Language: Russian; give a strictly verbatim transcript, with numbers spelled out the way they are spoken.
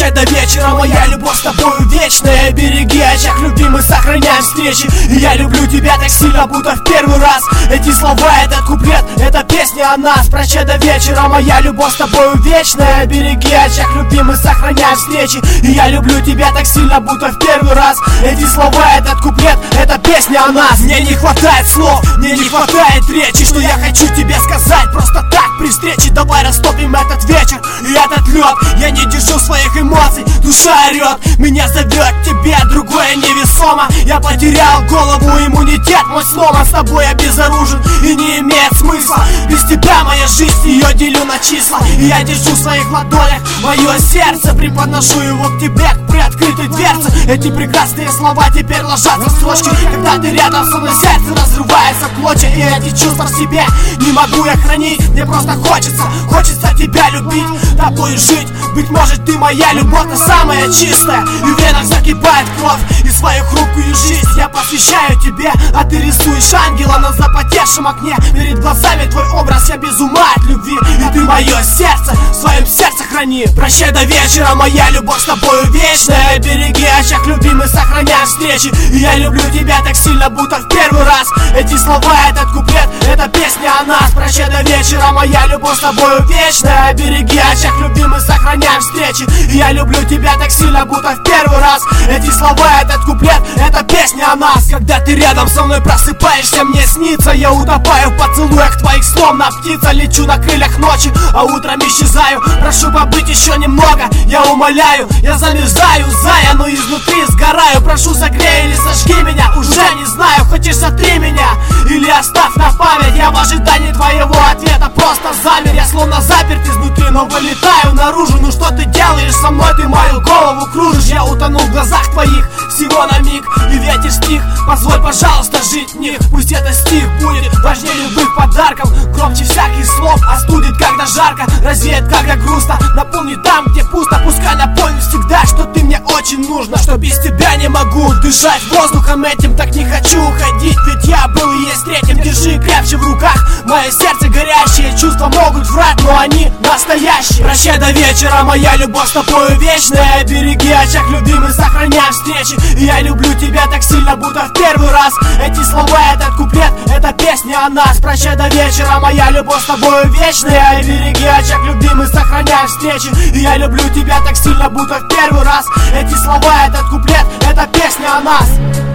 Прощай до вечера, моя любовь с тобою вечная. Береги очаг любви, мы сохраняем встречи. И я люблю тебя так сильно, будто в первый раз. Эти слова, этот куплет, эта песня о нас. Прощай до вечера, моя любовь с тобою вечная. Береги очаг любви, мы сохраняем встречи. И я люблю тебя так сильно, будто в первый раз. Эти слова, этот куплет, эта песня о нас. Мне не хватает слов, мне не хватает речи, что я хочу тебе сказать просто так при встрече. Давай растопим этот вечер и этот лед. Я не держу своих эмоций, душа орет, меня зовет к тебе, другое невесомо. Я потерял голову, иммунитет мой сломан. С тобой я безоружен и не имеет смысла. Без тебя моя жизнь, ее делю на числа. И я держу в своих ладонях мое сердце, преподношу его к тебе, к приоткрытой дверце. Эти прекрасные слова теперь ложатся в строчки. Когда ты рядом со мной, сердце разрывается в клочья. И эти чувства в себе не могу я хранить. Мне просто хочется, хочется тебя любить, тобой жить. Быть может, ты моя любовь, та самая чистая. И в венах закипает кровь, и свою хрупкую жизнь я посвящаю тебе. А ты рисуешь ангела на запотевшем окне. Перед глазами твой образ, я без ума от любви. И ты мое сердце в своем сердце храни. Прощай до вечера, моя любовь с тобою вечная. Береги очаг любви, мы сохраняем встречи. И я люблю тебя так сильно, будто в первый раз. Эти слова, этот куплет, эта песня о нас. Прощай до вечера, моя любовь с тобою вечная. Береги очаг любви, мы сохраняем встречи. И я люблю тебя так сильно, будто в первый раз. Эти слова, этот куплет, эта песня о нас. Когда ты рядом со мной просыпаешься, мне снится. Я утопаю в поцелуях твоих, словно птица. Лечу на крыльях ночи, а утром исчезаю. Прошу побыть еще немного, я умоляю. Я замерзаю, зая, но изнутри сгораю. Прошу, согрей или сожги меня, уже не знаю. Хочешь, сотри меня или оставь на память. Я в ожидании твоего ответа просто замер. Я словно заперт изнутри, но вылетаю наружу. Ну что ты делаешь со мной, ты мою голову кружишь. Я утонул в глазах твоих всего на миг, и ветер стих. Позволь, пожалуйста, жить в них. Пусть это стих будет важнее любых подарков, громче всяких слов. Остудит, когда жарко, развеет, когда грустно. Наполнит там, где пусто. Пускай напомню всегда, что ты мне очень нужна. Что без тебя не могу дышать воздухом этим. Так не хочу уходить, ведь я был и есть третьим. Держи крепче в руках мое сердце горящее. Чувства могут врать, но они настоящие. Прощай до вечера, моя любовь с тобою вечная. Береги очаг любви, мы сохраняем встречи. И я люблю тебя так сильно, будто в первый раз. Эти слова, этот куплет, эта песня о нас. Прощай до вечера, моя любовь с тобою вечная. И береги очаг любви, мы сохраняем встречи. И я люблю тебя так сильно, будто в первый раз. Эти слова, этот куплет, эта песня о нас.